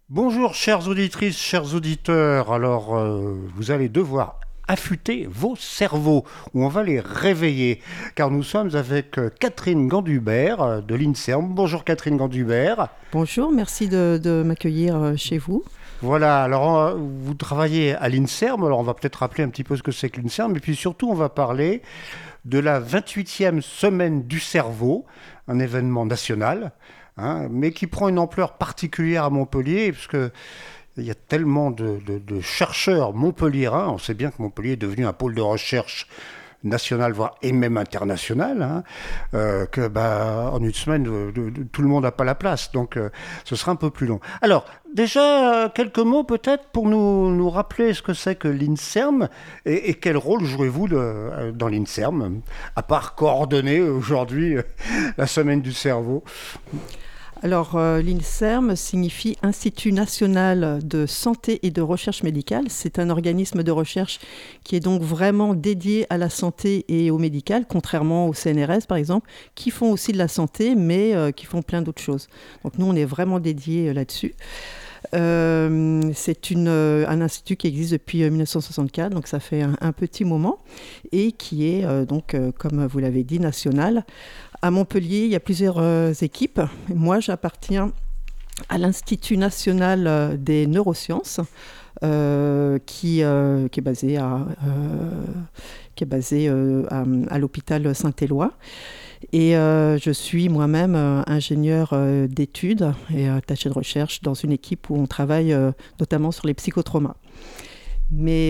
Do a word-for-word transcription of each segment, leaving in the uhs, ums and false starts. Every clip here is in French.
Bonjour chères auditrices, chers auditeurs. Alors euh, vous allez devoir affûter vos cerveaux ou on va les réveiller car nous sommes avec euh, Catherine Gandubert euh, de l'INSERM. Bonjour Catherine Gandubert. Bonjour, merci de, de m'accueillir euh, chez vous. Voilà, alors euh, vous travaillez à l'INSERM, alors on va peut-être rappeler un petit peu ce que c'est que l'INSERM et puis surtout on va parler de la vingt-huitième semaine du cerveau, un événement national, hein, mais qui prend une ampleur particulière à Montpellier, puisque il y a tellement de, de- de chercheurs montpelliérains. On sait bien que Montpellier est devenu un pôle de recherche national, voire et même international, hein, euh, que bah, en une semaine, de- de- de- tout le monde n'a pas la place. Donc, euh, ce sera un peu plus long. Alors, déjà, euh, quelques mots peut-être pour nous, nous rappeler ce que c'est que l'INSERM et, et quel rôle jouez-vous de- euh, dans l'INSERM, à part coordonner aujourd'hui euh, la semaine du cerveau. Alors, euh, l'INSERM signifie Institut national de santé et de recherche médicale. C'est un organisme de recherche qui est donc vraiment dédié à la santé et au médical, contrairement au C N R S par exemple, qui font aussi de la santé, mais euh, qui font plein d'autres choses. Donc nous, on est vraiment dédié euh, là-dessus. Euh, c'est une, euh, un institut qui existe depuis euh, mille neuf cent soixante-quatre, donc ça fait un, un petit moment, et qui est euh, donc, euh, comme vous l'avez dit, national. À Montpellier, il y a plusieurs euh, équipes. Moi, j'appartiens à l'Institut national euh, des neurosciences, euh, qui, euh, qui est basé à, euh, qui est basé, euh, à, à l'hôpital Saint-Éloi. Et euh, je suis moi-même euh, ingénieur euh, d'études et euh, attaché de recherche dans une équipe où on travaille euh, notamment sur les psychotraumas. Mais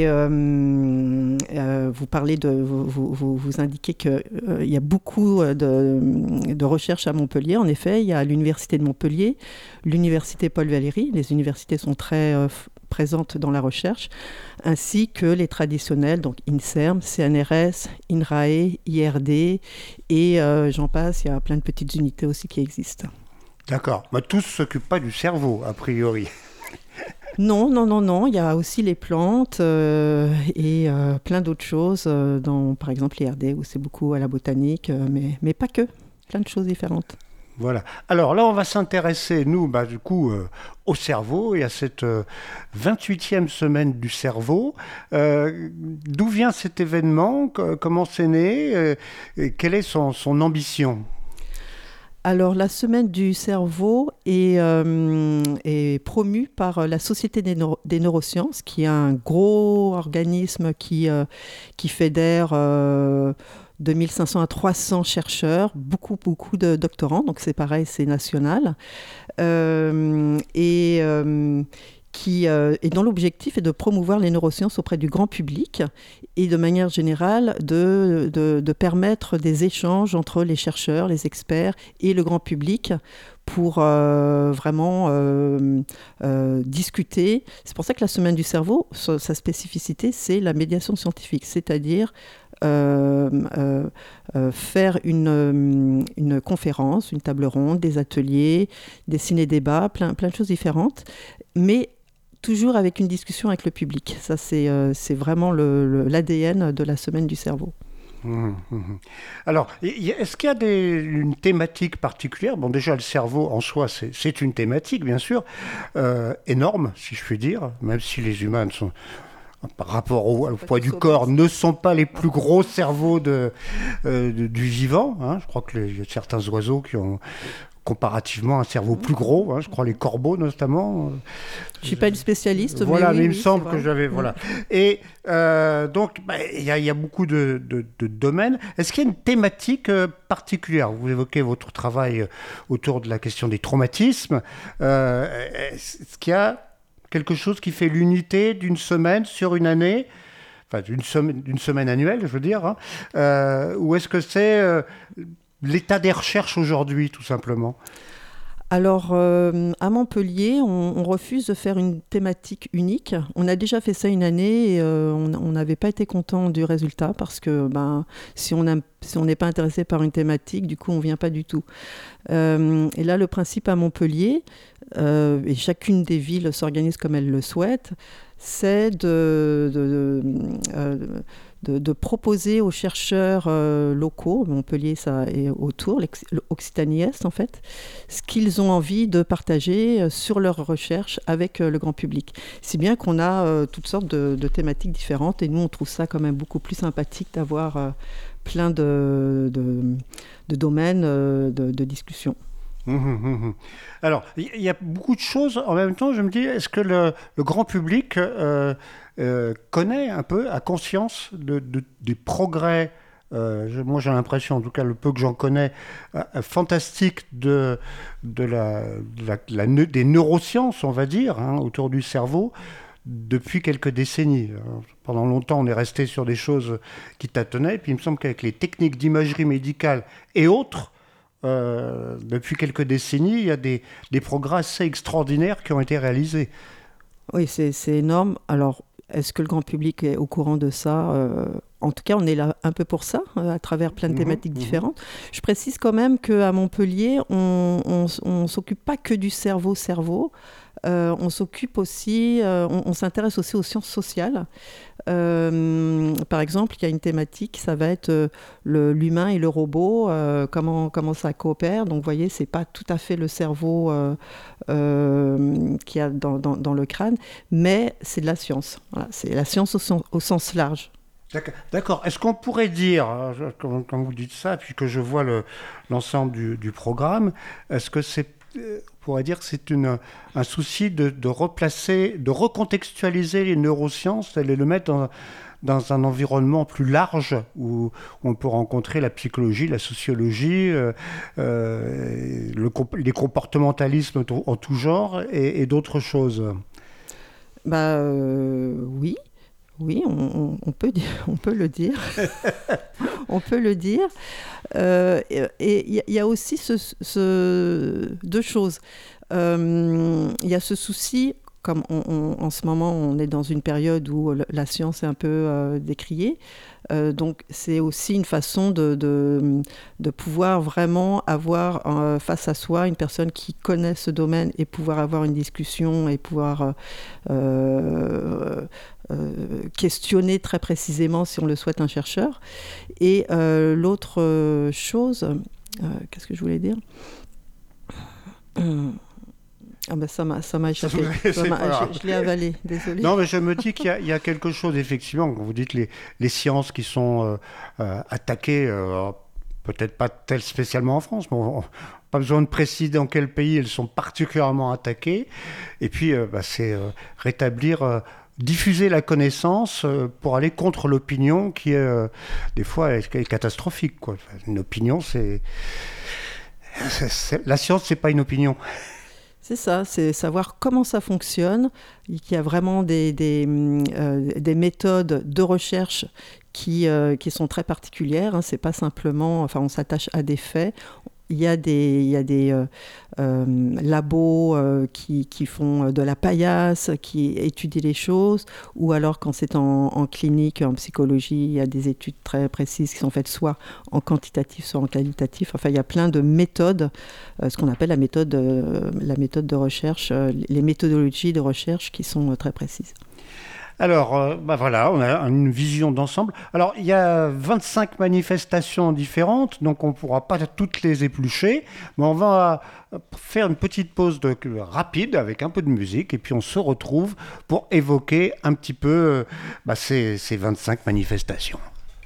euh, euh, vous parlez de, vous, vous, vous- vous indiquez qu'il euh, y a beaucoup euh, de, de recherches à Montpellier. En effet, il y a l'université de Montpellier, l'université Paul Valéry. Les universités sont très euh, f- présentes dans la recherche, ainsi que les traditionnels, donc INSERM, C N R S, INRAE, I R D, et euh, j'en passe. Il y a plein de petites unités aussi qui existent. D'accord. Mais tous ne s'occupent pas du cerveau, a priori. Non, non, non, non. Il y a aussi les plantes euh, et euh, plein d'autres choses, euh, dans, par exemple, les R D, où c'est beaucoup à la botanique, euh, mais, mais pas que. Plein de choses différentes. Voilà. Alors là, on va s'intéresser, nous, bah, du coup, euh, au cerveau et à cette euh, vingt-huitième semaine du cerveau. Euh, D'où vient cet événement? Co- Comment c'est né? Euh, et quelle est son, son ambition? Alors, la semaine du cerveau est, euh, est promue par la Société des, neuro- des neurosciences, qui est un gros organisme qui, euh, qui fédère euh, de mille cinq cents à trois cents chercheurs, beaucoup, beaucoup de doctorants, donc c'est pareil, c'est national. Euh, et euh, qui euh, et dont l'objectif est de promouvoir les neurosciences auprès du grand public et de manière générale de, de, de permettre des échanges entre les chercheurs, les experts et le grand public pour euh, vraiment euh, euh, discuter. C'est pour ça que la semaine du cerveau, sa, sa spécificité, c'est la médiation scientifique, c'est-à-dire euh, euh, euh, faire une, euh, une conférence, une table ronde, des ateliers, des ciné-débats, plein, plein de choses différentes, mais toujours avec une discussion avec le public. Ça, c'est euh, c'est vraiment le, le- l'A D N de la semaine du cerveau. Hum, hum, hum. Alors, y- y- est-ce qu'il y a des- une thématique particulière? Bon, déjà, le cerveau en soi, c'est c'est une thématique, bien sûr, euh, énorme, si je puis dire, même si les humains ne sont, par rapport au, au Pas poids tous du corps, obèses. ne sont pas les plus gros cerveaux de, euh, de- du vivant, hein. Je crois que les- il y a certains oiseaux qui ont comparativement un cerveau plus gros, hein. Je crois les corbeaux notamment. Je ne suis pas une spécialiste, mais Voilà, oui, mais il me oui, c'est semble que vrai. j'avais. Mm. Voilà. Et euh, donc, bah, il y, a- il y a beaucoup de, de- de domaines. Est-ce qu'il y a une thématique euh, particulière? Vous évoquez votre travail euh, autour de la question des traumatismes. Euh, est-ce qu'il y a quelque chose qui fait l'unité d'une semaine sur une année? Enfin, d'une semaine, d'une semaine annuelle, je veux dire, hein. Euh, ou est-ce que c'est euh, l'état des recherches aujourd'hui, tout simplement? Alors, euh, à Montpellier, on, on refuse de faire une thématique unique. On a déjà fait ça une année et euh, on on n'avait pas été content du résultat parce que ben, si on aime- si on n'est pas intéressé par une thématique, du coup, on ne vient pas du tout. Euh, et là, le principe à Montpellier, euh, et chacune des villes s'organise comme elle le souhaite, c'est de, de, euh, de, de proposer aux chercheurs euh, locaux, Montpellier ça et autour, l'Occitanie-Est en fait, ce qu'ils ont envie de partager sur leurs recherches avec euh, le grand public. Si bien qu'on a euh, toutes sortes de, de thématiques différentes et nous on trouve ça quand même beaucoup plus sympathique d'avoir euh, plein de, de, de domaines euh, de, de discussion. Mmh, mmh. Alors, il y a beaucoup de choses. En même temps, je me dis, est-ce que le, le grand public euh, euh, connaît un peu, a conscience de, de, des progrès, euh, je, moi j'ai l'impression, en tout cas le peu que j'en connais, euh, fantastique de, de la, de la, de la, des neurosciences, on va dire, hein, autour du cerveau, depuis quelques décennies. Alors, pendant longtemps, on est resté sur des choses qui tâtonnaient, puis il me semble qu'avec les techniques d'imagerie médicale et autres, Euh, depuis quelques décennies, il y a des, des progrès assez extraordinaires qui ont été réalisés. Oui, c'est, c'est énorme. Alors, est-ce que le grand public est au courant de ça ? euh, En tout cas, on est là un peu pour ça, euh, à travers plein de thématiques mmh, différentes. Mmh. Je précise quand même qu'à Montpellier, on ne s'occupe pas que du cerveau-cerveau. Euh, on s'occupe aussi, euh, on, on s'intéresse aussi aux sciences sociales. Euh, par exemple, il y a une thématique, ça va être euh, le, l'humain et le robot, euh, comment, comment ça coopère. Donc, vous voyez, c'est pas tout à fait le cerveau euh, euh, qu'il y a dans, dans, dans le crâne, mais c'est de la science. Voilà, c'est la science au sens, au sens large. D'accord. Est-ce qu'on pourrait dire, quand, quand vous dites ça, puis que je vois le, l'ensemble du, du programme, est-ce que c'est, on pourrait dire que c'est une, un souci de, de replacer, de recontextualiser les neurosciences et de le mettre dans, dans un environnement plus large où, où on peut rencontrer la psychologie, la sociologie, euh, euh, le, les comportementalismes en tout genre et, et d'autres choses? Bah euh, oui. Oui, on, on, peut, on peut le dire. on peut le dire. Euh, et il y, y a aussi ce, ce, deux choses. Il euh, y a ce souci, comme on, on, en ce moment, on est dans une période où la science est un peu euh, décriée. Euh, donc, c'est aussi une façon de, de, de pouvoir vraiment avoir euh, face à soi une personne qui connaît ce domaine et pouvoir avoir une discussion et pouvoir euh, euh, questionner très précisément, si on le souhaite, un chercheur. Et euh, l'autre chose, euh, qu'est-ce que je voulais dire ? Ah ben ça m'a, ça m'a échappé. Ça m'a, je, je l'ai avalé, désolé. Non, mais je me dis qu'il y a, il y a quelque chose, effectivement, quand vous dites les, les sciences qui sont euh, euh, attaquées, euh, peut-être pas telles spécialement en France, mais on, on, pas besoin de préciser dans quel pays elles sont particulièrement attaquées. Et puis, euh, bah, c'est euh, rétablir, euh, diffuser la connaissance euh, pour aller contre l'opinion qui, est, euh, des fois, est, est catastrophique, quoi. Une opinion, c'est... c'est, c'est... La science, c'est pas une opinion. C'est ça, c'est savoir comment ça fonctionne. Il y a vraiment des, des, euh, des méthodes de recherche qui, euh, qui sont très particulières. Hein. C'est pas simplement, enfin, on s'attache à des faits. Il y a des, il y a des euh, euh, labos euh, qui, qui font de la paillasse, qui étudient les choses, ou alors quand c'est en, en clinique, en psychologie, il y a des études très précises qui sont faites soit en quantitatif, soit en qualitatif. Enfin, il y a plein de méthodes, euh, ce qu'on appelle la méthode, euh, la méthode de recherche, euh, les méthodologies de recherche qui sont euh, très précises. Alors, euh, bah voilà, on a une vision d'ensemble. Alors, il y a vingt-cinq manifestations différentes, donc on ne pourra pas toutes les éplucher, mais on va faire une petite pause de, rapide avec un peu de musique, et puis on se retrouve pour évoquer un petit peu bah, ces, ces vingt-cinq manifestations.